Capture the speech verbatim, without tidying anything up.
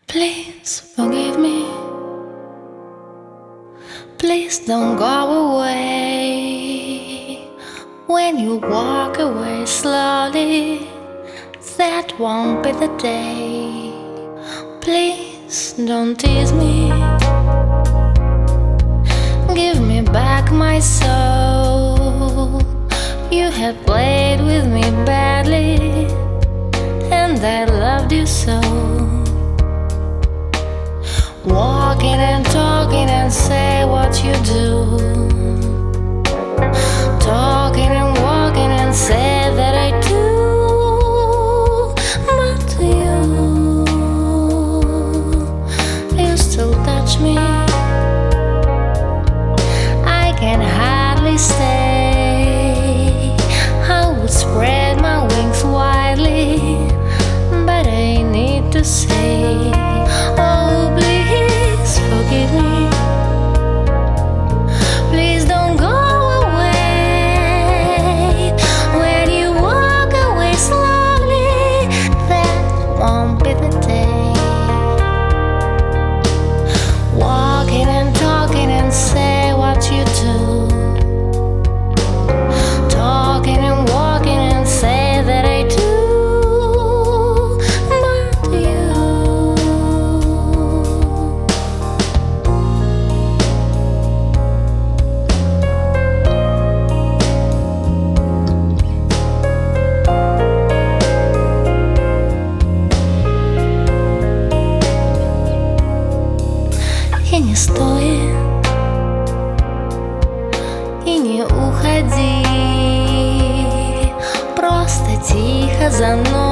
Please forgive me. Please don't go away. When you walk away slowly, that won't be the day. Please don't tease me. Give me back my soul. You have played with me badly, and I loved you so. Walking and talking and say what you do. Talking and walking and say that I do. But you, you still touch me. I can hardly stay. I would spread my wings widely, but I need to say, oh please forgive me. Please don't go away. When you walk away slowly, that won't be the day. Walking and talking and say what you do. Talking and walking and say that I do. But you, и не стоит, и не уходи, просто тихо за мной.